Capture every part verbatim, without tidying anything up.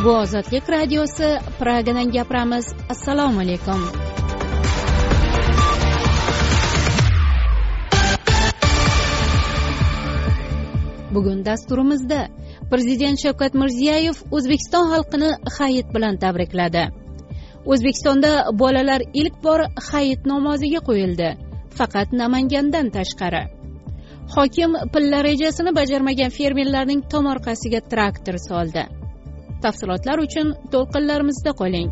Bu Ozodlik radiosi, Pragadan gapiramiz. Assalomu alaykum. Bugun dasturimizda Prezident Shavkat Mirziyoyev O'zbekiston xalqini Hayit bilan tabrikladi. O'zbekistonda bolalar ilk bor Hayit namoziga qo'yildi, faqat Namangandan tashqari. Hokim pilla rejasini bajarmagan fermerlarning tomorqasiga traktor soldi. Tafsilotlar uchun to'lqinlarimizda qoling.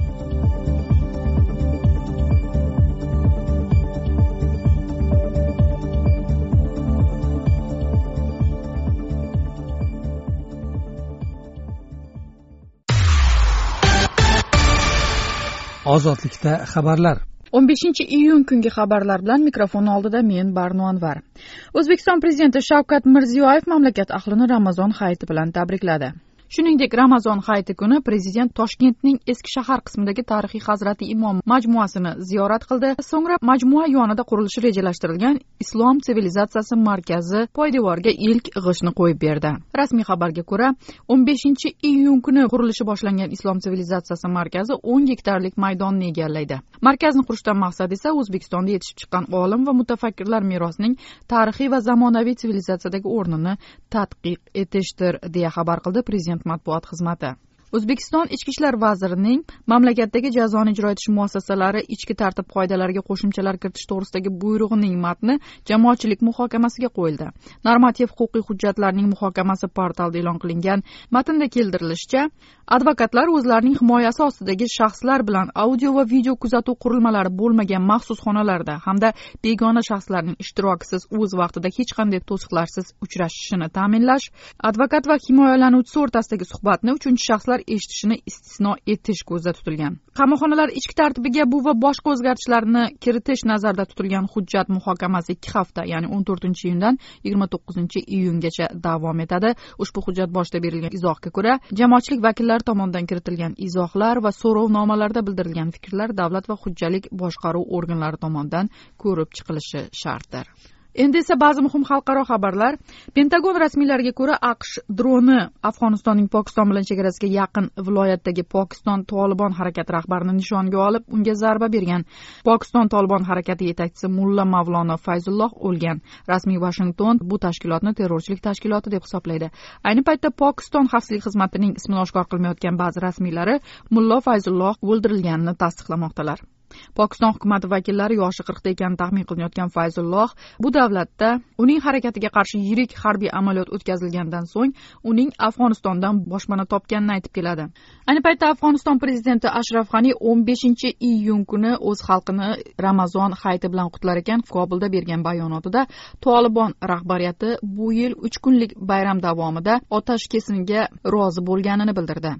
Ozodlikda xabarlar. o'n beshinchi iyun kungi xabarlar bilan mikrofon oldida men Barno Anvar. O'zbekiston prezidenti Shavkat Mirziyoyev mamlakat ahlini Ramazon hayiti bilan tabrikladi. Shuningdek, Ramazon hayiti kuni prezident Toshkentning eski shahar qismidagi tarixiy Hazrati Imom majmuasini ziyorat qildi. So'ngra majmua yonida qurilishi rejalashtirilgan Islom sivilizatsiyasi markazi poydevoriga ilk g'ishtni qo'yib berdi. Rasmiy xabarga ko'ra, o'n beshinchi iyun kuni qurilishi boshlangan Islom sivilizatsiyasi markazi o'n gektarlik maydonni egallaydi. Markazni qurishdan maqsad esa O'zbekistonda yetishib chiqqan olim va mutafakkirlar merosining tarixiy va zamonaviy sivilizatsiyadagi o'rnini tadqiq etishdir, deya xabar qildi prezident matbuot xizmati. O'zbekiston Ichki ishlar vazirining mamlakatdagi jazoni ijro etish muassasalari ichki tartib qoidalariga qo'shimchalar kiritish to'g'risidagi buyrug'ining matni jamoatchilik muhokamasiga qo'yildi. Normativ huquqiy hujjatlarning muhokamasi portalda e'lon qilingan. Matnda keltirilishicha, advokatlar o'zlarining himoyasi ostidagi shaxslar bilan audio va video kuzatuv qurilmalari bo'lmagan maxsus xonalarda hamda begona shaxslarning ishtirokisiz o'z vaqtida hech qanday to'siqlarsiz uchrashishini ta'minlash, advokat va himoyalanuvchisi o'rtasidagi suhbatni uchinchi shaxslar eshitishini istisno etish ko'zda tutilgan. Qamoqxonalar ichki tartibiga bu va boshqa o'zgartishlarni kiritish nazarda tutilgan hujjat muhokamasi ikki hafta, ya'ni o'n to'rtinchi iyundan yigirma to'qqizinchi iyungacha davom etadi. Ushbu hujjat boshida berilgan izohga ko'ra, jamoatchilik vakillari tomonidan kiritilgan izohlar va so'rovnomalarda bildirilgan fikrlar davlat va hujjatlik boshqaruv organlari tomonidan ko'rib chiqilishi shartdir. Endi esa ba'zi muhim xalqaro xabarlar. Pentagon rasmiylariga ko'ra, AQSh droni Afg'onistonning Pokiston bilan chegarasiga yaqin viloyatdagi Pokiston Tolibon harakati rahbarini nishonga olib, unga zarba bergan. Pokiston Tolibon harakati yetakchisi Mulla Mavlono Fayzulloh o'lgan. Rasmiy Washington bu tashkilotni terrorchilik tashkiloti deb hisoblaydi. Ayni paytda Pokiston xavfsizlik xizmatining ismini oshkor qilmayotgan ba'zi rasmiylari Mulla Fayzulloh o'ldirilganini tasdiqlamoqdalar. Pokiston hukumati vakillari yoshi qirqda ekanini taxmin qilinayotgan Fayzulloh bu davlatda uning harakatiga qarshi yirik harbiy amaliyot o'tkazilgandan so'ng uning Afg'onistondan boshpana topganini aytib keladi. Ayni paytda Afg'oniston prezidenti Ashraf G'ani o'n beshinchi iyun kuni o'z xalqini Ramazon hayiti bilan qutlar ekan, Kobulda bergan bayonotida Tolibon rahbariyati bu yil uch kunlik bayram davomida otash kesimga rozi bo'lganini bildirdi.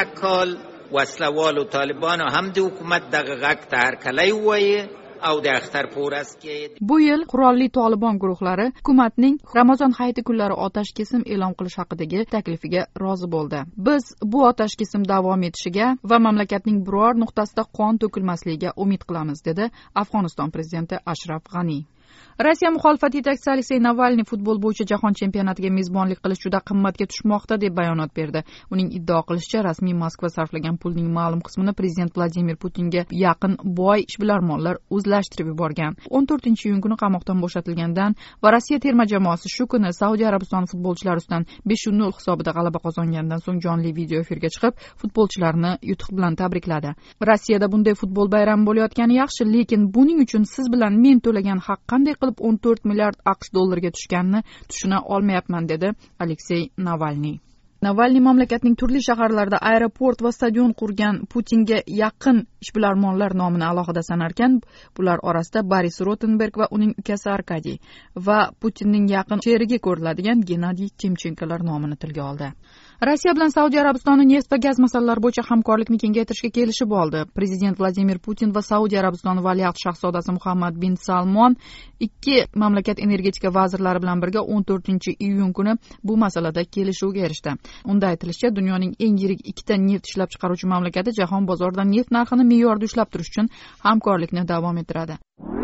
وسلوال و طالبان و هم ده حکومت دقیقاً ترکلای وایه او د اختر پور است که bu yil qurolli Tolibon guruhlari hukumatning Ramazon hayiti kunlari otash kesim e'lon qilish haqidagi taklifiga rozi bo'ldi. Biz bu otash kesim davom etishiga va mamlakatning biror nuqtasida qon to'kilmasligiga umid qilamiz, dedi Afg'oniston prezidenti Ashraf G'ani. Rossiya muxolifati yetakchisi Aleksey Navalniy futbol bo'yicha jahon chempionatiga mezbonlik qilish juda qimmatga tushmoqda deb bayonot berdi. Uning iddao qilishicha, rasmiy Moskva sarflagan pulning ma'lum qismini prezident Vladimir Putinga yaqin boy ishbilarmonlar o'zlashtirib yuborgan. o'n to'rtinchi iyun kuni qamoqdan bo'shatilgandan va Rossiya terma jamoasi shu kuni Saudiya Arabistoni futbolchilari ustidan besh nol hisobida g'alaba qozongandan so'ng jonli video efirga chiqib, futbolchilarni yutuq bilan tabrikladi. Rossiyada bunday futbol bayrami bo'layotgani yaxshi, lekin buning uchun siz bilan men to'lagan haq qanday qilib o'n to'rt milliard AQSh dollariga tushganini tushuna olmayapman, dedi Aleksey Navalniy. Navalniy mamlakatning turli shaharlarida aeroport va stadion qurgan Putinga yaqin ishbilarmonlar nomini alohida sanarkan, bular orasida Boris Rotenberg va uning ukasi Arkadiy va Putinning yaqin sherigi ko'riladigan Gennadiy Timchenkolar nomini tilga oldi. Rossiya bilan Saudiya Arabistoni neft va gaz masalalari bo'yicha hamkorlikni kengaytirishga kelishib oldi. Prezident Vladimir Putin va Saudiya Arabistoni valiahd shahzodasi Muhammad bin Salmon ikki mamlakat energetika vazirlari bilan birga o'n to'rtinchi iyun kuni bu masalada kelishuvga erishdi. Unda aytilishicha, dunyoning eng yirik ikkita neft ishlab chiqaruvchi mamlakati jahon bozorida neft narxini me'yorda ushlab turish uchun hamkorlikni davom ettiradi.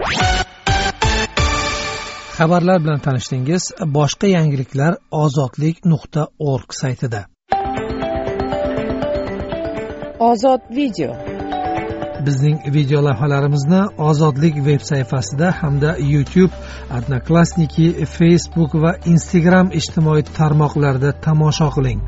Xabarlar bilan tanishdingiz. Boshqa yangiliklar ozodlik nuqta org saytida. Ozod video. Bizning video lavhalarimizni Ozodlik veb sayfasida hamda YouTube, Odnoklassniki, Facebook va Instagram ijtimoiy tarmoqlarida tomosha qiling.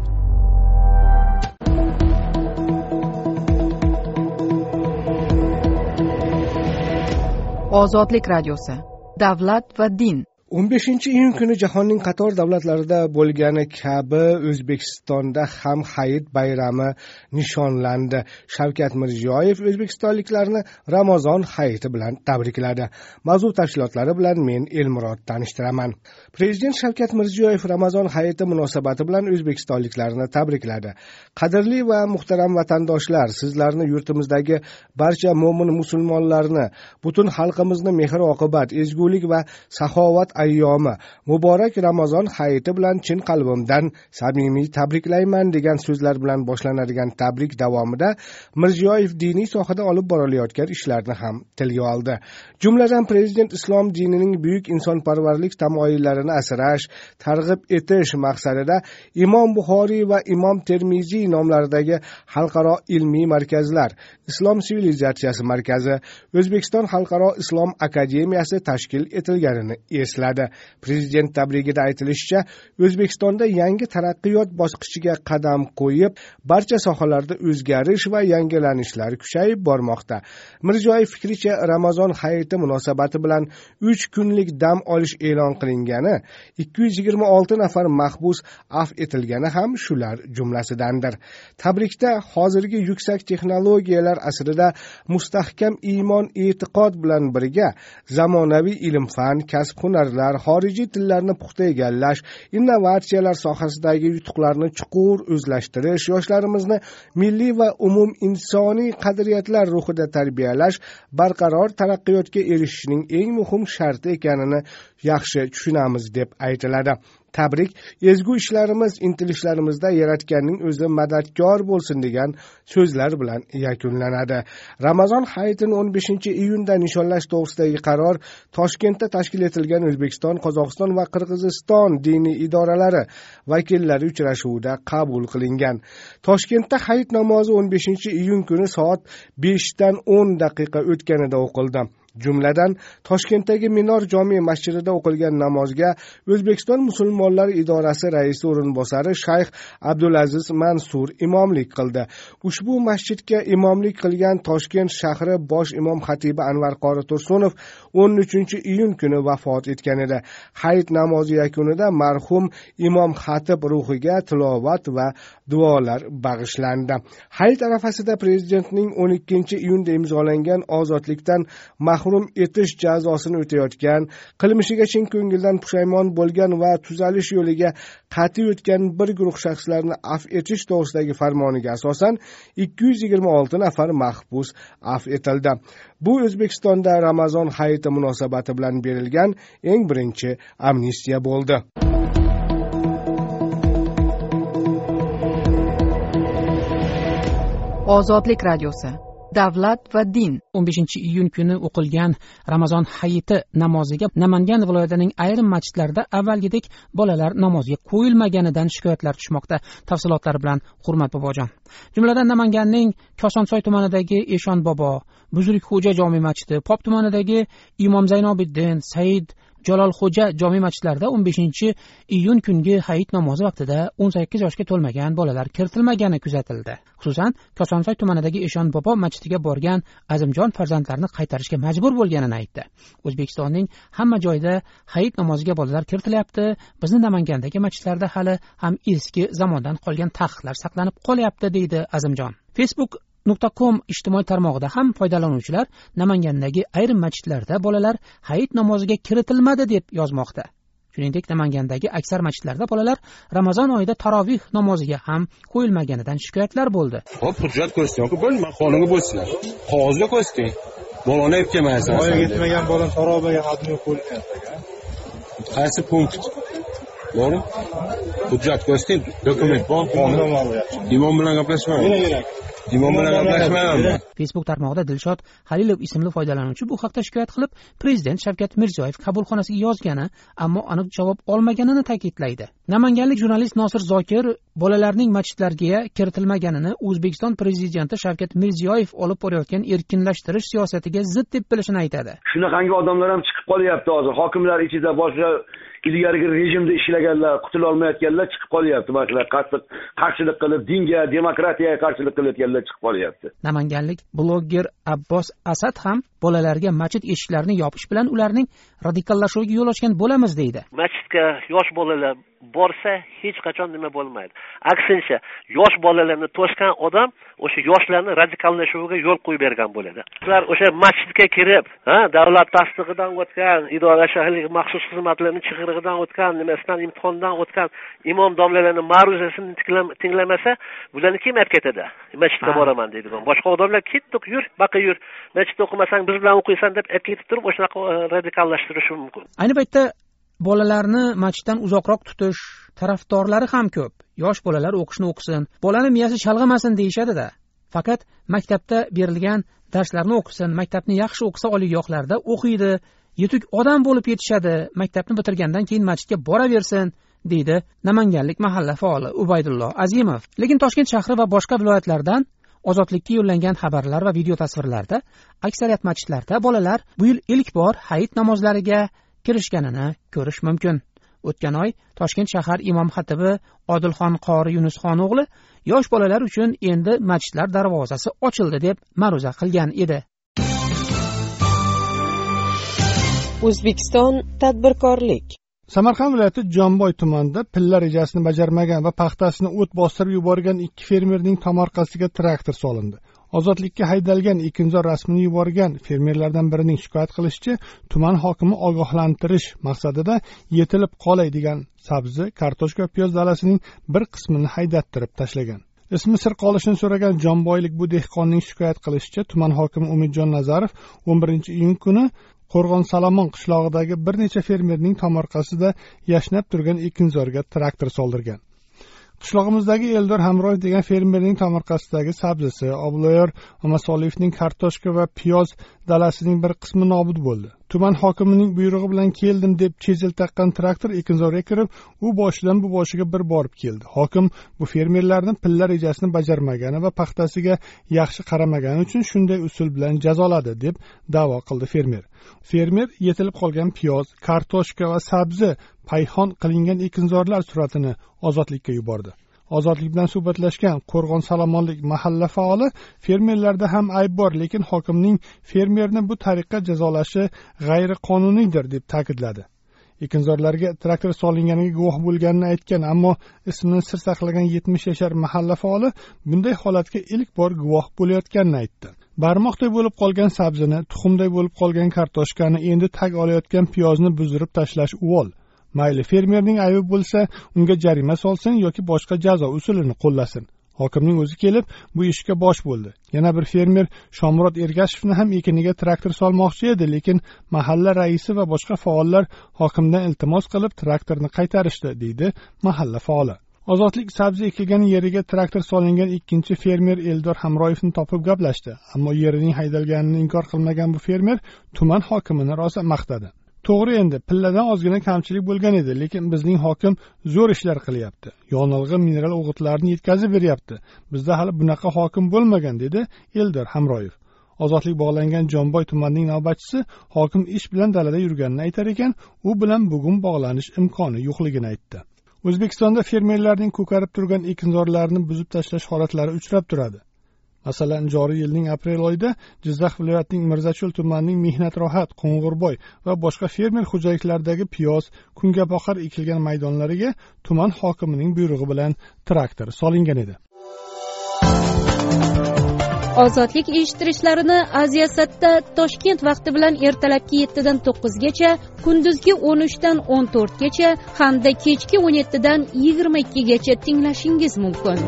Ozodlik radiosi. Davlat va din. o'n beshinchi iyun kuni jahonning qator davlatlarida bo'lgani kabi O'zbekistonda ham Hayit bayrami nishonlandi. Shavkat Mirziyoyev o'zbekistonliklarni Ramazon hayiti bilan tabrikladi. Mavzu tafsilotlari bilan men Elmurod tanishtiraman. Prezident Shavkat Mirziyoyev Ramazon hayiti munosabati bilan o'zbekistonliklarni tabrikladi. Qadrli va muhtaram vatandoshlar, sizlarni yurtimizdagi barcha mo'min musulmonlarni, butun xalqimizni mehr-oqibat, ezgulik va saxovat ayyomi muborak Ramazon hayiti bilan chin qalbimdan samimiy tabriklayman degan so'zlar bilan boshlanadigan tabrik davomida Mirziyoyev diniy sohada olib borilayotgan ishlarni ham tilga oldi. Jumladan prezident islom dinining buyuk insonparvarlik tamoyillarini asrash, targ'ib etish maqsadida Imom Buxoriy va Imom Termiziy nomlaridagi xalqaro ilmiy markazlar, Islom sivilizatsiyasi markazi, O'zbekiston xalqaro islom akademiyasi tashkil etilganini esladi. Prezident tabrigida aytilishicha, O'zbekistonda yangi taraqqiyot bosqichiga qadam qo'yib, barcha sohalarda o'zgarish va yangilanishlar kuchayib bormoqda. Mirziyoyev fikricha, Ramazon hayiti munosabati bilan uch kunlik dam olish e'lon qilingani, ikki yuz yigirma olti nafar mahbus afv etilgani ham shular jumlasidandir. Tabrikda hozirgi yuksak texnologiyalar asrida mustahkam iymon, e'tiqod bilan birga zamonaviy ilm-fan, kasb-hunarlar, xorijiy tillarni puxta egallash, innovatsiyalar sohasidagi yutuqlarni chuqur o'zlashtirish, yoshlarimizni milliy va umum insoniy qadriyatlar ruhida tarbiyalash barqaror taraqqiyotga erishishning eng muhim sharti ekanini yaxshi tushunamiz deb aytiladi. Tabrik ezgu ishlarimiz, intilishlarimizda Yaratganning o'zi madadkor bo'lsin degan so'zlar bilan yakunlanadi. Ramazon hayitini o'n beshinchi iyunda nishonlash to'g'risidagi qaror Toshkentda tashkil etilgan O'zbekiston, Qozog'iston va Qirg'iziston diniy idoralari vakillari uchrashuvida qabul qilingan. Toshkentda hayit namozi o'n beshinchi iyun kuni soat beshdan o'n daqiqa o'tganida o'qildi. Jumladan, Toshkentdagi Minor jome masjidida o'qilgan namozga O'zbekiston musulmonlari idorasi raisi o'rinbosari Shayx Abdulaziz Mansur imomlik qildi. Ushbu masjidga imomlik qilgan Toshkent shahri bosh imom xatibi Anvar qori Tursunov o'n uchinchi iyun kuni vafot etgan edi. Hayit namozi yakunida marhum imom xatib ruhiga tilovat va duolar bag'ishlandi. Hayit arafasida prezidentning o'n ikkinchi iyunda imzolangan ozodlikdan mahrum etish jazosini o'tayotgan, qilmishiga chin ko'ngildan pushaymon bo'lgan va tuzalish yo'liga qat'iy o'tgan bir guruh shaxslarni afv etish to'g'risidagi farmoniga asosan ikki yuz yigirma olti nafar mahbus afv etildi. Bu O'zbekistonda Ramazon hayiti munosabati bilan berilgan eng birinchi amnistiya bo'ldi. Ozodlik radiosi. Davlat va din. o'n beshinchi iyun kuni o'qilgan Ramazon hayiti namoziga Namangan viloyatining ayrim masjidlarida avvalgidek bolalar namoziga qo'yilmaganidan shikoyatlar tushmoqda. Tafsilotlar bilan Hurmat bobojon. Jumladan Namanganning Kosonsoy tumanidagi Eshon bobo, Buzrukxo'ja jome masjidi, Pop tumanidagi Imom Zaynobiddin, Said Jalolxo'ja jome masjidlarida o'n beshinchi iyun kungi hayit namozi vaqtida o'n sakkiz yoshga to'lmagan bolalar kiritilmagani kuzatildi. Xususan, Kosonsoy tumanidagi Eshon bobo masjidiga borgan Azimjon farzandlarini qaytarishga majbur bo'lganini aytdi. O'zbekistonning hamma joyida hayit namoziga bolalar kiritilyapti. Bizning Namangandagi masjidlarda hali ham eski zamondan qolgan taqiqlar saqlanib qolyapti, deydi Azimjon. Facebook nuqta com ijtimoiy tarmog'ida ham foydalanuvchilar Namangandagi ayrim masjidlarda bolalar hayit namoziga kiritilmadi deb yozmoqda. Shuningdek, Namangandagi aksar masjidlarda bolalar Ramazon oyida tarovih namoziga ham qo'yilmaganidan shikoyatlar bo'ldi. Hop, hujjat ko'rsating, bo'lma, qonunga bo'lsinlar. Qog'ozga ko'rsating. Bolani olib kelmaysiz. Voyaga yetmagan bolani tarobiga xatmi qo'yilmayapti. Qaysi punkt? To'g'ri? Hujjat ko'rsating, dokument bor, qonun. Imom bilan gaplashmang. Nima kerak? imom bilan gaplashmayapman. Facebook tarmog'ida Dilshod Halilov ismli foydalanuvchi bu haqda shikoyat qilib, prezident Shavkat Mirziyoyev qabulxonasiga yozgani, ammo aniq javob olmaganini ta'kidlaydi. Namanganlik jurnalist Nosir Zokir bolalarning masjidlarga kiritilmaganini O'zbekiston prezidenti Shavkat Mirziyoyev olib borayotgan erkinlashtirish siyosatiga zid deb bilishini aytadi. Shunaqangi odamlar ham chiqib qolyapti hozir. Hokimlar ichida boshqa ilgarigi rejimda ishlaganlar, qutula olmayotganlar chiqib qolyapti. Masalan, qattiq qarshilik qilib, dinga, demokratiyaga qarshilik qilayotganlar chiqib qolyapti. Namanganlik blogger Abbos Asad ham bolalarga masjid eshiklarini yopish bilan ularning radikallashuviga yo'l ochgan bo'lamiz deydi. Masjidga yosh bolalar borsa hech qachon nima bo'lmaydi. Aksincha, yosh bolalarni to'sgan odam o'sha yoshlarni radikallashuviga yo'l qo'yib bergan bo'ladi. Ular o'sha masjidga kirib, ha, davlat tasdig'idan o'tgan, idora shaharlik maxsus xizmatlarning chig'irig'idan o'tgan, nimasidan imtihondan o'tgan imom domlalarning ma'ruzasini tinglamasa, bularni kim olib ketadi? Masjidga boraman deydigan. Boshqa odamlar ketdik, yur, baqa yur. Masjidda o'qimasang biz bilan o'qiysan deb olib ketib turib, o'shanaqa radikallashtirishi mumkin. Ayni paytda bolalarni masjiddan uzoqroq tutish tarafdorlari ham ko'p. Yosh bolalar o'qishni o'qisin, bolani miyasi chalg'amasin deyishadi-da. Faqat maktabda berilgan darslarni o'qisin, maktabni yaxshi o'qisa oliygohlarda o'qiydi, yetuk odam bo'lib yetishadi, maktabni bitirgandan keyin masjidga boraversin, deydi namanganlik mahalla faoli Ubaydulloh Azimov. Lekin Toshkent shahri va boshqa viloyatlardan Ozodlikka yo'llangan xabarlar va video tasvirlarda aksariyat masjidlarda bolalar bu yil ilk bor hayit namozlariga kirishganini ko'rish mumkin. O'tgan oy Toshkent shahar imom xatibi Odilxon qori Yunusxon o'g'li yosh bolalar uchun endi masjidlar darvozasi ochildi deb ma'ruza qilgan edi. O'zbekiston tadbirkorlik. Samarqand viloyati Jomboy tumanida pilla rejasini bajarmagan va paxtasini o't bostirib yuborgan ikki fermerning tomorqasiga traktor solindi. Ozodlikka haydalgan ekinzor rasmini yuborgan fermerlardan birining shikoyat qilishicha, tuman hokimi ogohlantirish maqsadida yetilib qolay degan sabzi, kartoshka va piyoz dalasining bir qismini haydattirib tashlagan. Ismi sir qolishini so'ragan Jomboylik bu dehqonning shikoyat qilishicha, tuman hokimi Umidjon Nazarov o'n birinchi iyun kuni Qo'rg'on Salomon qishlog'idagi bir necha fermerning tomorqasida yashnab turgan ekinzorga traktor soldirgan. Qishlog'imizdagi Eldor Hamroyev degan fermerning tomorqasidagi sabzisi, Obloyor Masoliyevning kartoshka va piyoz dalasining bir qismi nobud bo'ldi. Tuman hokimining buyrug'i bilan keldim deb chezil taqqan traktor ekinzorga kirib, u boshidan bu boshiga bir borib keldi. Hokim bu fermerlarning pilla rejasini bajarmagani va paxtasiga yaxshi qaramagani uchun shunday usul bilan jazoladi deb da'vo qildi fermer. Fermer yetilib qolgan piyoz, kartoshka va sabzi payhon qilingan ekinzorlar suratini Ozodlikka yubordi. Ozodlik bilan suhbatlashgan Qo'rg'on Salomonlik mahalla faoli fermerlarda ham ayb bor, lekin hokimning fermerni bu tariqa jazolashi g'ayriqonuniydir deb ta'kidladi. Ekinzorlarga traktor solinganiga guvoh bo'lganini aytgan, ammo ismini sir saqlagan yetmish yashar mahalla faoli bunday holatga ilk bor guvoh bo'layotganini aytdi. Barmoqday bo'lib qolgan sabzini, tuxumday bo'lib qolgan kartoshkani, endi tag olayotgan piyozni buzdirib tashlash uvol. Mayli fermerning aybi bo'lsa, unga jarima solsin yoki boshqa jazo usulini qo'llasin. Hokimning o'zi kelib bu ishga bosh bo'ldi. Yana bir fermer Shomurod Ergashevni ham ekiniga traktor solmoqchi edi, lekin mahalla raisi va boshqa faollar hokimdan iltimos qilib traktorni qaytarishdi, deydi mahalla faoli. Ozodlik sabzi ekilgan yeriga traktor solingan ikkinchi fermer Eldor Hamroyevni topib gaplashdi, ammo yerining haydalganini inkor qilmagan bu fermer tuman hokimini rosa maqtadi. To'g'ri, endi pilladan ozgina kamchilik bo'lgan edi, lekin bizning hokim zo'r ishlar qilyapti. Yonilg'i mineral o'g'itlarini yetkazib beryapti. Bizda hali bunaqa hokim bo'lmagan, dedi Eldor Hamroyev. Ozodlik bog'langan Jomboy tumanining navbatchisi hokim ish bilan dalada yurganini aytar ekan, u bilan bugun bog'lanish imkoni yo'qligini aytdi. O'zbekistonda fermerlarning ko'karib turgan ekinzorlarini buzib tashlash holatlari uchrab turadi. Masalan, joriy yilning aprel oyida Jizzax viloyatining Mirzacho'l tumanining Mehnat Rohat, Qo'ng'irboy va boshqa fermer xo'jaliklaridagi piyoz, kungaboqar ekilgan maydonlariga tuman hokimining buyrug'i bilan traktor solingan edi. Ozodlik eshittirishlarini Aziyasatda Toshkent vaqti bilan ertalabki yettidan to'qqizgacha, kunduzgi o'n uchdan o'n to'rtgacha hamda kechki o'n yettidan yigirma ikkigacha tinglashingiz mumkin.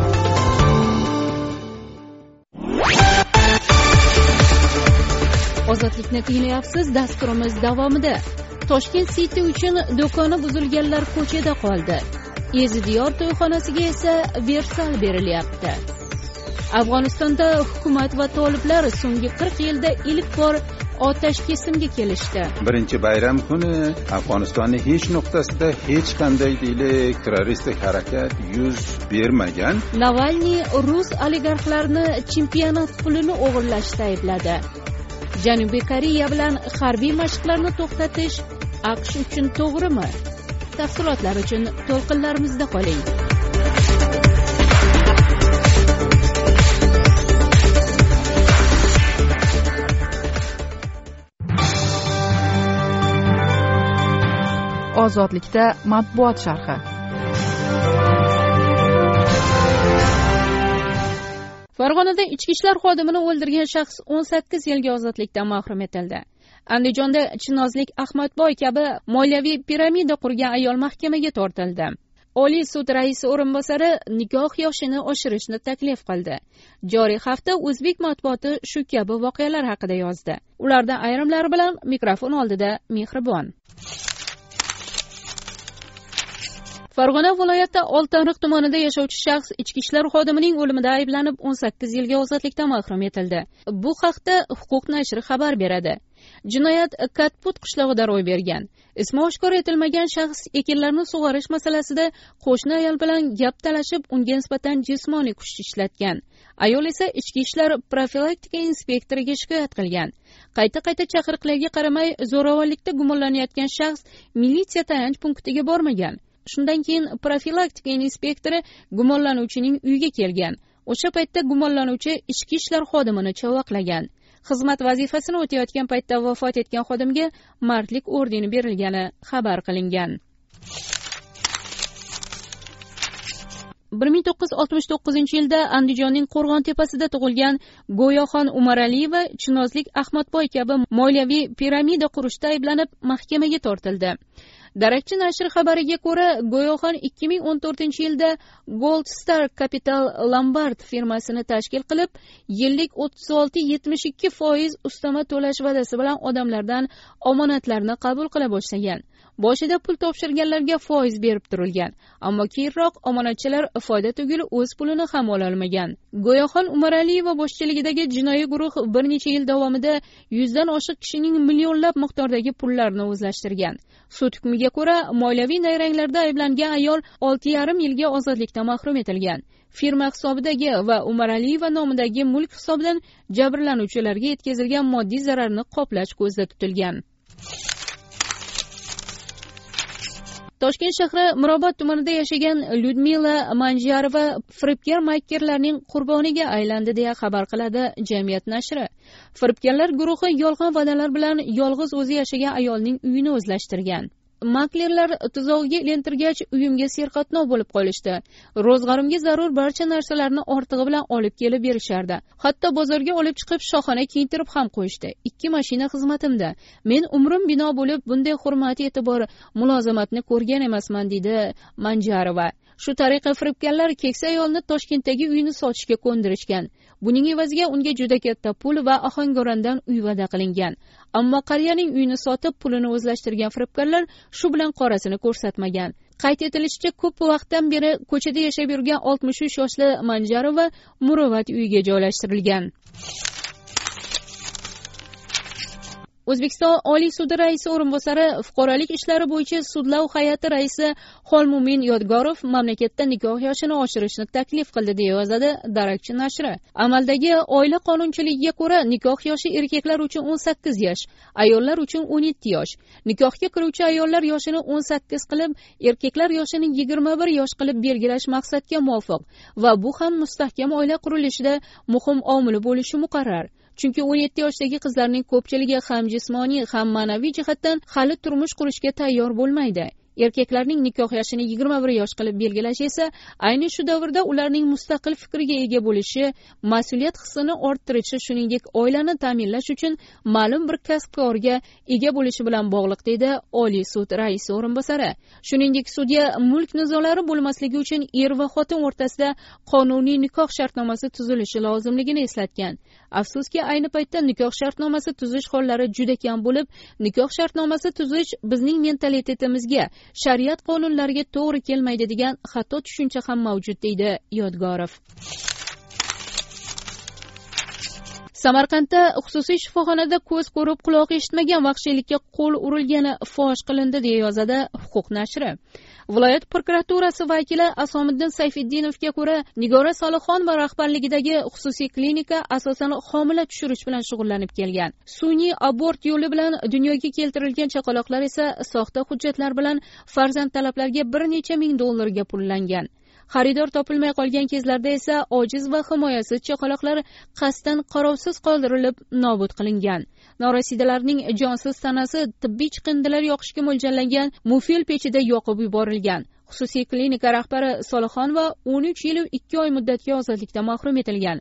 Ozodlikni tinglayapsiz. Dasturimiz davomida Toshkent City uchun do'koni buzilganlar ko'chada qoldi. Ezidiyor to'yxonasiga esa versal berilyapti. Afg'onistonda hukumat va toliblar so'nggi qirq yilda ilk bor otash kesimga kelishdi. Birinchi bayram kuni Afg'onistonning hech nuqtasida hech qanday deylik terroristik harakat yuz bermagan. Navalniy rus oligarxlarini chempionat pulini o'g'irlashda aybladi. Janubiy Koreya bilan harbiy mashqlarni to'xtatish AQSh uchun to'g'rimi? Tafsilotlar uchun to'lqinlarimizda qoling. Ozodlikda matbuot sharhi. Farg'onada ichki ishlar xodimini o'ldirgan shaxs o'n sakkiz yilga ozodlikdan mahrum etildi. Andijonda Chinozlik Ahmadboy kabi moliyaviy piramida qurgan ayol mahkamaga tortildi. Oliy sud raisi o'rinbosari nikoh yoshini oshirishni taklif qildi. Joriy hafta o'zbek matbuoti shu kabi voqealar haqida yozdi. Ulardan ayrimlari bilan mikrofon oldida Mehribon. Farg'ona viloyati Oltiariq tumanida yashovchi shaxs ichki ishlar xodimining o'limida ayblanib o'n sakkiz yilga ozodlikdan mahrum etildi. Bu haqda Huquq nashri xabar beradi. Jinoyat Katput qishlog'ida ro'y bergan. Ismi oshkor etilmagan shaxs ekinlarni sug'orish masalasida qo'shni ayol bilan gap talashib, unga nisbatan jismoniy kuch ishlatgan. Ayol esa ichki ishlar profilaktika inspektoriga shikoyat qilgan. Qayta-qayta chaqiriqlarga qaramay, zo'ravonlikda gumonlanayotgan shaxs militsiya tayanch punktiga bormagan. Shundan keyin profilaktika inspektori gumonlanuvchining uyiga kelgan. O'sha paytda gumonlanuvchi ichki ishlar xodimini chavoqlagan. Xizmat vazifasini o'tayotgan paytda vafot etgan xodimga mardlik ordeni berilgani xabar qilingan. bir ming to'qqiz yuz oltmish to'qqizinchi yilda Andijonning Qo'rg'ontepasida tug'ilgan Go'yoxon Umaraliyeva Chinozlik Ahmadboy kabi moliyaviy piramida qurishda ayblanib mahkamaga tortildi. Darakchi nashri xabariga ko'ra, Go'yoxon ikki ming o'n to'rtinchi yilda Gold Star Capital Lombard firmasini tashkil qilib, yillik o'ttiz olti yetmish ikki foiz ustama to'lash va'dasi bilan odamlardan omonatlarni qabul qila boshlagan. Boshida pul topshirganlarga foiz berib turilgan, ammo keyinroq omonatchilar foyda tugul o'z pulini ham ola olmagan. Go'yoxon Umaraliyeva boshchiligidagi jinoiy guruh bir necha yil davomida yuzdan oshiq kishining millionlab miqdordagi pullarini o'zlashtirgan. Sud hukmiga ko'ra, moliyaviy nayranglarda ayblangan ayol olti yarim yilga ozodlikdan mahrum etilgan. Firma hisobidagi va Umaraliyeva nomidagi mulk hisobidan jabrlanuvchilarga yetkazilgan moddiy zararni qoplash ko'zda tutilgan. Toshkent shahri Mirobod tumanida yashagan Lyudmila Manjarova firibgar makkerlarning qurboniga aylandi deya xabar qiladi Jamiyat nashri. Firibgarlar guruhi yolg'on va'dalar bilan yolg'iz o'zi yashagan ayolning uyini o'zlashtirgan. Maklerlar tuzog'iga ilintirgach, uyimga serqatnov bo'lib qolishdi. Ro'zg'arimga zarur barcha narsalarni ortig'i bilan olib kelib berishardi. Hatto bozorga olib chiqib shoxona kiyintirib ham qo'yishdi. Ikki mashina xizmatimda. Men umrim bino bo'lib bunday hurmat e'tibor, mulozamatni ko'rgan emasman, deydi Manjarova. Shu tariqa firibgarlar keksa ayolni Toshkentdagi uyini sotishga ko'ndirishgan. Buning evaziga unga juda katta pul va ohangorandan uy va'da qilingan. Ammo qariyaning uyini sotib pulini o'zlashtirgan firibgarlar shu bilan qorasini ko'rsatmagan. Qayd etilishicha, ko'p vaqtdan beri ko'chada yashab yurgan oltmish uch yoshli Manjarova Muruvvat uyiga joylashtirilgan. O'zbekiston Oliy sudi raisi o'rinbosari fuqarolik ishlari bo'yicha sudlov hay'ati raisi Xolmumin Yodgorov mamlakatda nikoh yoshini oshirishni taklif qildi deya yozadi Darakchi nashri. Amaldagi oila qonunchiligiga ko'ra nikoh yoshi erkaklar uchun o'n sakkiz yosh, ayollar uchun o'n yetti yosh. Nikohga kiruvchi ayollar yoshini o'n sakkiz qilib, erkaklar yoshini yigirma bir yosh qilib belgilash maqsadga muvofiq va bu ham mustahkam oila qurilishida muhim omil bo'lishi muqarrar. Chunki o'n yetti yoshdagi qizlarning ko'pchiligi ham jismoniy, ham ma'naviy jihatdan hali turmush qurishga tayyor bo'lmaydi. Erkaklarning nikoh yoshini yigirma bir yosh qilib belgilash esa ayni shu davrda ularning mustaqil fikriga ega bo'lishi, mas'uliyat hissini orttirishi, shuningdek oilani ta'minlash uchun ma'lum bir kasb-korga ega bo'lishi bilan bog'liq, deydi Oliy sud raisi o'rinbosari. Shuningdek, sudya mulk nizolari bo'lmasligi uchun er va xotin o'rtasida qonuniy nikoh shartnomasi tuzilishi lozimligini eslatgan. Afsuski, ayni paytda nikoh shartnomasi tuzish hollari juda kam bo'lib, nikoh shartnomasi tuzish bizning mentalitetimizga, shariat qonunlariga to'g'ri kelmaydi degan xato tushuncha ham mavjud, deydi Yodgorov. Samarqandda xususiy shifoxonada ko'z ko'rib quloq eshitmagan vahshiylikka qo'l urilgani fosh qilindi, deya yozadi Huquq nashri. Viloyat prokuraturasi vakili Asomiddin Sayfiddinovga ko'ra, Nigora Solixonova rahbarligidagi xususiy klinika asosan homila tushirish bilan shug'ullanib kelgan. Sun'iy abort yo'li bilan dunyoga keltirilgan chaqaloqlar esa soxta hujjatlar bilan farzand talablarga bir necha ming dollarga pullangan. Xaridor topilmay qolgan kezlarda esa ojiz va himoyasiz chaqaloqlar qasddan qarovsiz qoldirilib nobud qilingan. Norasidalarning jonsiz tanasi tibbiy chiqindilar yoqishga mo'ljallangan mufil pechida yoqib yuborilgan. Xususiy klinika rahbari Solixonova o'n uch yil ikki oy muddatga ozodlikdan mahrum etilgan.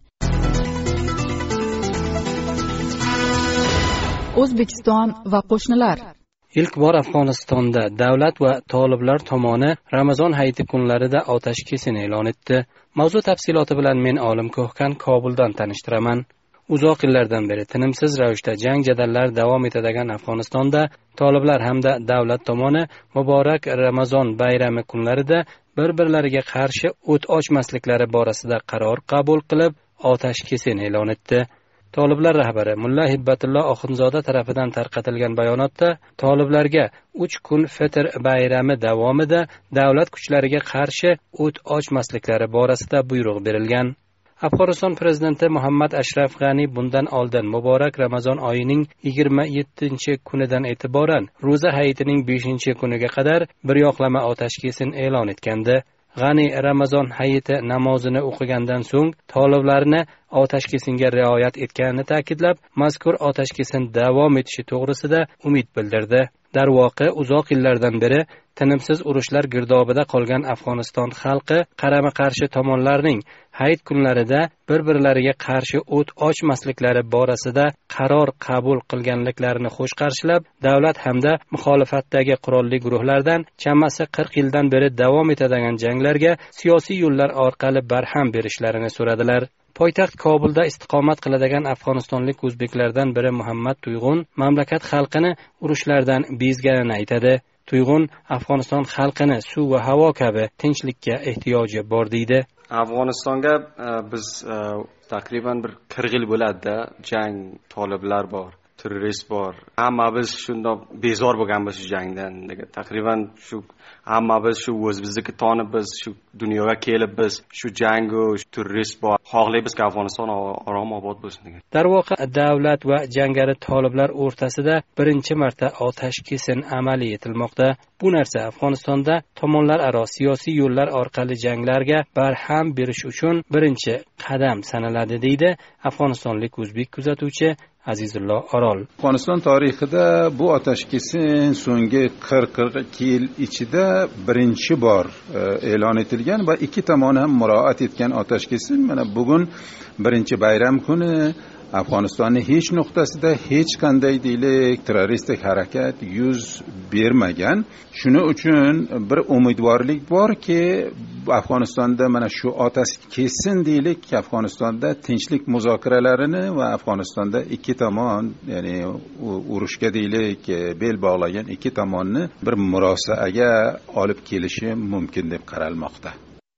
O'zbekiston va qo'shnilar. Ilk bor Afg'onistonda davlat va toliblar tomoni Ramazon hayiti kunlarida otash kesin e'lon etdi. Mavzu tafsiloti bilan men Olim Ko'hkan Kobuldan tanishtiraman. Uzoq yillardan beri tinimsiz ravishda jang jadallar davom etadigan Afg'onistonda toliblar hamda davlat tomoni muborak Ramazon bayrami kunlarida bir-birlariga qarshi o't ochmasliklari borasida qaror qabul qilib, otash kesin e'lon etdi. Toliblar rahbari Mulla Hibbatullo Oxunzoda tarafidan tarqatilgan bayonotda toliblarga uch kun Fitr bayrami davomida davlat kuchlariga qarshi o't ochmasliklari borasida buyruq berilgan. Afg'oniston prezidenti Muhammad Ashraf G'ani bundan oldin muborak Ramazon oyining yigirma yettinchi kunidan e'tiboran ro'za hayitining beshinchi kuniga qadar bir yoqlama otash kesin e'lon etgandi. G'ani Ramazon hayiti namozini o'qigandan so'ng toliblarni otash kesinga rioyat etganini ta'kidlab, mazkur otash kesin davom etishi to'g'risida umid bildirdi. Darvoqe, uzoq yillardan beri tinimsiz urushlar girdobida qolgan Afg'oniston xalqi qarama-qarshi tomonlarning hayit kunlarida bir-birlariga qarshi o't ochmasliklari borasida qaror qabul qilganliklarini xush qarshilab, davlat hamda muxolifatdagi qurolli guruhlardan chamasi qirq yildan beri davom etadigan janglarga siyosiy yo'llar orqali barham berishlarini so'radilar. Poytaxt Kobulda istiqomat qiladigan afg'onistonlik o'zbeklardan biri Muhammad Tuyg'un mamlakat xalqini urushlardan bezganini aytadi. Tuyg'un Afg'oniston xalqini suv va havo kabi tinchlikka ehtiyoji bor deydi. Afg'onistonga biz taqriban bir qirq yil bo'ladi-da, jang, toliblar bor, terrorist bor. Hamma biz shundoq bezor bo'lganmiz shu jangdan. Taqriban shu hamma biz shu o'zimizni tanib biz shu dunyoga kelib biz shu jang va terrorist bor. Xohlaymiz ki Afg'oniston orom obod bo'lsin degan. Darvoqe, davlat va jangari toliblar o'rtasida birinchi marta otash kesin amaliy etilmoqda. Bu narsa Afg'onistonda tomonlararo siyosiy yo'llar orqali janglarga barham berish uchun birinchi qadam sanaladi, deydi afg'onistonlik o'zbek kuzatuvchi Azizullo Orol. Afg'oniston tarixida bu otash kesin so'nggi qirq qirq ikki yil ichida birinchi bor e'lon etilgan va ikki tomon ham murojaat etgan otash kesin mana bugun birinchi bayram kuni Afg'onistonning hech nuqtasida hech qanday deylik terroristik harakat yuz bermagan. Shuning uchun bir umidvorlik borki, Afg'onistonda mana shu otash kesin deylik, Afg'onistonda tinchlik muzokaralarini va Afg'onistonda ikki tomon, ya'ni urushga deylik bel bog'lagan ikki tomonni bir murosaga olib kelishi mumkin deb qaralmoqda.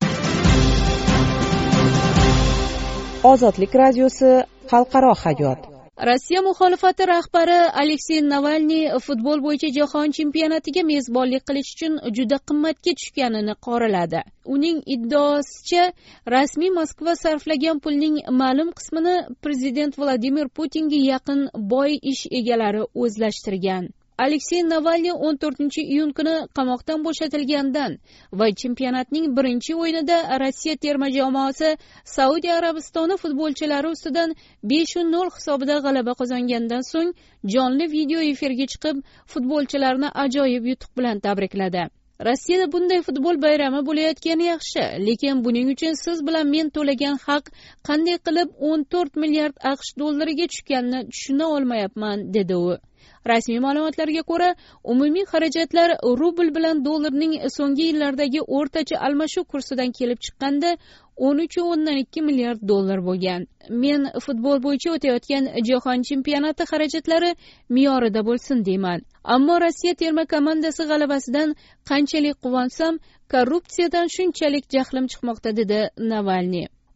Ozodlik radiosi xalqaro hayot. Rossiya muxolifati rahbari Aleksey Navalniy futbol bo'yicha jahon chempionatiga mezbonlik qilish uchun juda qimmatga tushganini qoraladi. Uning iddaosicha, rasmiy Moskva sarflagan pulning ma'lum qismini prezident Vladimir Putinga yaqin boy ish egalari o'zlashtirgan. Aleksey Navalniy o'n to'rtinchi iyun kuni qamoqdan bo'shatilgandan va chempionatning birinchi o'yinida Rossiya terma jamoasi Saudiya Arabistoni futbolchilari ustidan besh nol hisobida g'alaba qozongandan so'ng jonli video efirga chiqib, futbolchilarni ajoyib yutuq bilan tabrikladi. Rossiyada bunday futbol bayrami bo'layotgani yaxshi, lekin buning uchun siz bilan men to'lagan haq qanday qilib o'n to'rt milliard AQSh dollariga tushganini tushuna olmayapman, dedi u. Rasmiy ma'lumotlarga ko'ra, umumiy xarajatlar rubl bilan dollarning so'nggi yillardagi o'rtacha almashuv kursidan kelib chiqqanda o'n uch o'ndan ikki milliard dollar bo'lgan. Men futbol bo'yicha o'tayotgan jahon chempionati xarajatlari me'yorida bo'lsin deyman. Ammo Rossiya terma komandasi g'alabasidan qanchalik quvansam, korrupsiyadan shunchalik jahlim chiqmoqda, dedi Navalniy.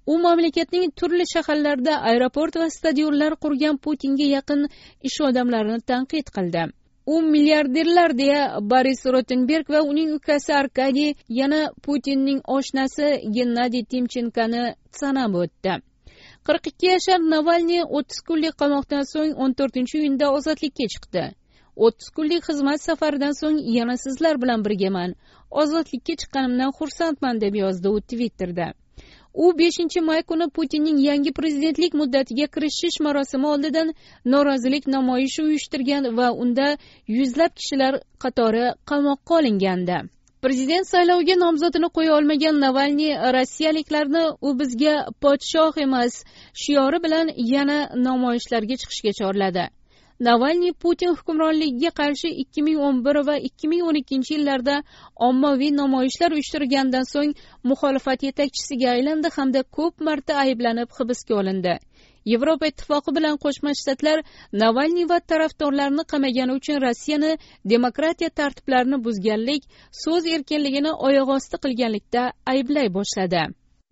u mamlakatning turli shaharlarida aeroport va stadionlar qurgan Putinga yaqin ish odamlarini tanqid qildi. U milliarderlar deya Boris Rotenberg va uning ukasi Arkadiy yana Putinning oshnasi Gennadiy Timchenkoni sanab o'tdi. qirq ikki yashar Navalniy o'ttiz kunlik qamoqdan so'ng o'n to'rtinchi iyunda ozodlikka chiqdi. o'ttiz kunlik xizmat safaridan so'ng yana sizlar bilan birgaman. Ozodlikka chiqqanimdan xursandman deb yozdi u Twitterda. U beshinchi may kuni Putinning yangi prezidentlik muddatiga kirishish marosimi oldidan norozilik namoyishi uyushtirgan va unda yuzlab kishilar qatori qamoqqa olingandi. Prezident sayloviga nomzodini qo'ya olmagan Navalniy rossiyaliklarni u bizga podshoh emas shiori bilan yana namoyishlarga chiqishga chorladi. Navalniy Putin hukmronligiga qarshi ikki ming o'n bir va ikki ming o'n ikkinchi yillarda ommaviy namoyishlar uyushtirgandan so'ng muxolifat yetakchisiga aylandi hamda ko'p marta ayblanib hibsga olindi. Yevropa ittifoqi bilan Qo'shma Shtatlar Navalniy va tarafdorlarini qamagani uchun Rossiyani demokratiya tartiblarini buzganlik, so'z erkinligini oyoq osti qilganlikda ayblay boshladi.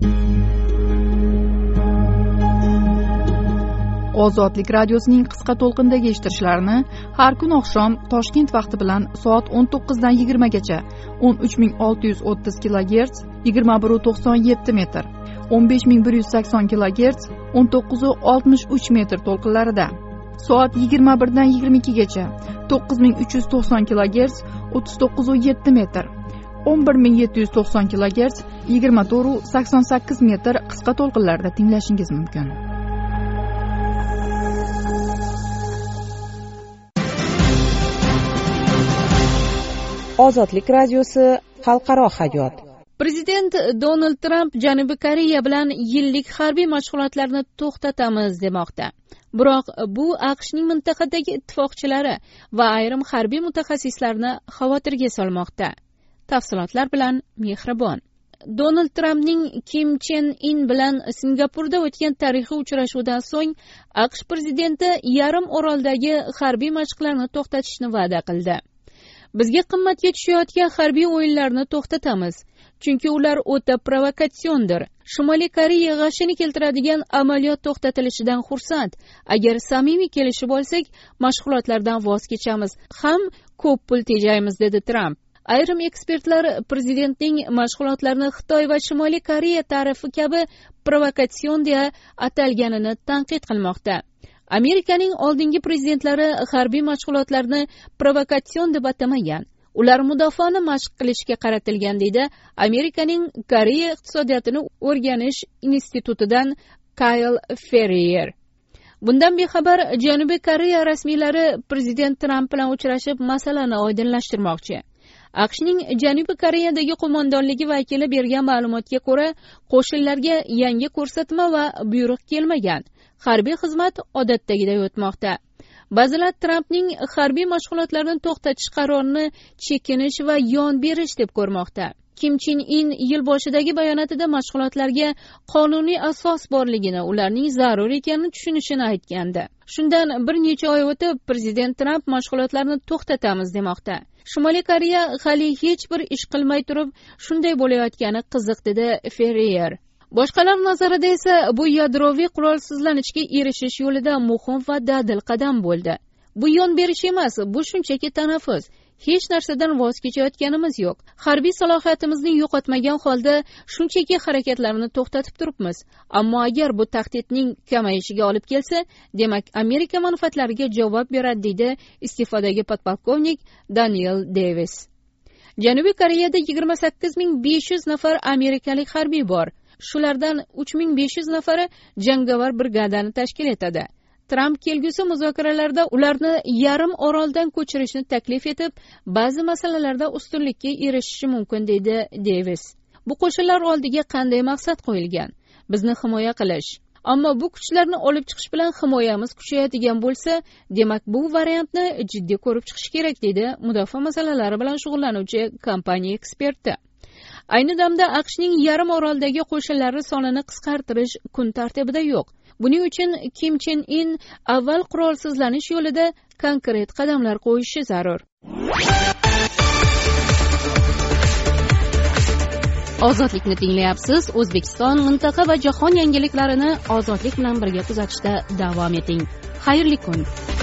Ozodlik radiosining qisqa to'lqindagi eshittirishlarini har kun oqshom Toshkent vaqti bilan soat o'n to'qqizdan yigirmagacha o'n uch ming olti yuz o'ttiz kilogerts yigirma bir nuqta to'qson yetti metr, o'n besh ming bir yuz sakson kilogerts o'n to'qqiz nuqta oltmish uch metr to'lqinlarida, soat yigirma birdan yigirma ikkigacha to'qqiz ming uch yuz to'qson kilogerts o'ttiz to'qqiz nuqta yetti metr, o'n bir ming yetti yuz to'qson kilogerts yigirma to'rt nuqta sakson sakkiz metr qisqa to'lqinlarda tinglashingiz mumkin. Ozodlik radiosi xalqaro hayot. Prezident Donald Tramp Janubiy Koreya bilan yillik harbiy mashg'ulotlarni to'xtatamiz demoqda. Biroq bu AQShning mintaqadagi ittifoqchilari va ayrim harbiy mutaxassislarni xavotirga solmoqda. Tafsilotlar bilan Mehribon. Donald Trampning Kim Chen In bilan Singapurda o'tgan tarixiy uchrashuvdan so'ng AQSh prezidenti yarim oroldagi harbiy mashqlarni to'xtatishni va'da qildi. Bizga qimmatga tushayotgan harbiy o'yinlarni to'xtatamiz, chunki ular o'ta provokatsiondir. Shimoliy Koreya g'ashini keltiradigan amaliyot to'xtatilishidan xursand. Agar samimiy kelishib olsak, mashg'ulotlardan voz kechamiz, ham ko'p pul tejaymiz, dedi Tramp. Ayrim ekspertlar prezidentning mashg'ulotlarni Xitoy va Shimoliy Koreya tarifi kabi provokatsion deya atalganini tanqid qilmoqda. Amerikaning oldingi prezidentlari harbiy mashg'ulotlarni provokatsion deb atamagan. Ular mudofaani mashq qilishga qaratilgan, deydi Amerikaning Koreya iqtisodiyotini o'rganish institutidan Kyle Ferrier. Bundan bexabar Janubiy Koreya rasmiylari prezident Tramp bilan uchrashib masalani oydinlashtirmoqchi. AQShning Janubiy Koreyadagi qo'mondonligi vakili bergan ma'lumotga ko'ra, qo'shinlarga yangi ko'rsatma va buyruq kelmagan. Harbiy xizmat odatdagiday o'tmoqda. Ba'zilar Trampning harbiy mashg'ulotlarni to'xtatish qarorini chekinish va yon berish deb ko'rmoqda. Kim Chen In yil boshidagi bayonotida mashg'ulotlarga qonuniy asos borligini, ularning zarur ekanini tushunishini aytgandi. Shundan bir necha oy o'tib, prezident Tramp mashg'ulotlarni to'xtatamiz demoqda. Shimoliy Koreya hali hech bir ish qilmay turib, shunday bo'layotgani qiziq, dedi Ferrier. Boshqalar nazarida esa bu yadroviy qurolsizlanishga erishish yo'lida muhim va dadil qadam bo'ldi. Bu yon berish emas, bu shunchaki tanaffus. Hech narsadan voz kechayotganimiz yo'q. Harbiy salohiyatimizni yo'qotmagan holda shunchaki harakatlarni to'xtatib turibmiz. Ammo agar bu tahdidning kamayishiga olib kelsa, demak Amerika manfaatlariga javob beradi, deydi iste'fodagi podpolkovnik Daniel Davis. Janubiy Koreyada yigirma sakkiz ming besh yuz nafar amerikalik harbiy bor. Shulardan uch ming besh yuz nafari jangovar brigadani tashkil etadi. Tramp kelgusi muzokaralarda ularni yarim oroldan ko'chirishni taklif etib, ba'zi masalalarda ustunlikka erishishi mumkin, deydi Davis. Bu qo'shinlar oldiga qanday maqsad qo'yilgan? Bizni himoya qilish. Ammo bu kuchlarni olib chiqish bilan himoyamiz kuchayadigan bo'lsa, demak bu variantni jiddiy ko'rib chiqish kerak, deydi mudofaa masalalari bilan shug'ullanuvchi kompaniya eksperti. Ayni damda AQShning yarim oroldagi qo'shinlari sonini qisqartirish kun tartibida yo'q. Buning uchun Kim Chen In avval qurolsizlanish yo'lida konkret qadamlar qo'yishi zarur. ozodlikni tinglayapsiz. O'zbekiston, mintaqa va jahon yangiliklarini ozodlik bilan birga kuzatishda davom eting. Xayrli kun.